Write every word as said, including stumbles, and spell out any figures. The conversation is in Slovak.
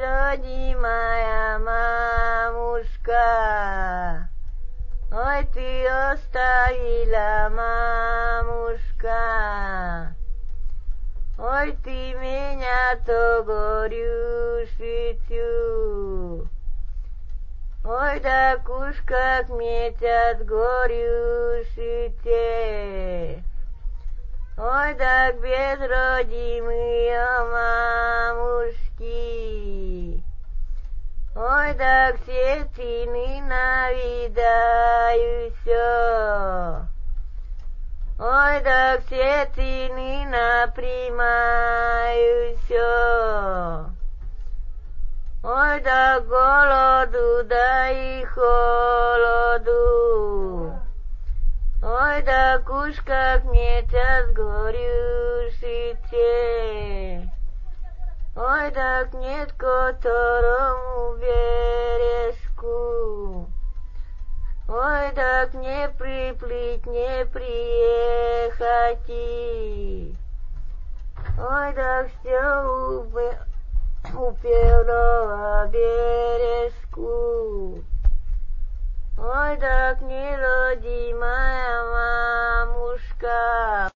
rodí moja mamuška. Oj, ty ostavila mamuška. Oj, ty mňa to gorjušicu. Oj, da kuška kmieťa z gorjušice. Oj, tak bez rodimy o mamušky. Oj, tak sietiny navídajú so. Oj, tak sietiny napríjmajú so. Oj, tak golodu daj cholodu. Oj, tak kuška kmieťa z gorjušice. Oj, tak netko toromu beresku. Oj, tak nepripliť, nepriechati. Oj, tak ste upevnova beresku. Oj, tak nerodí moja mamuška.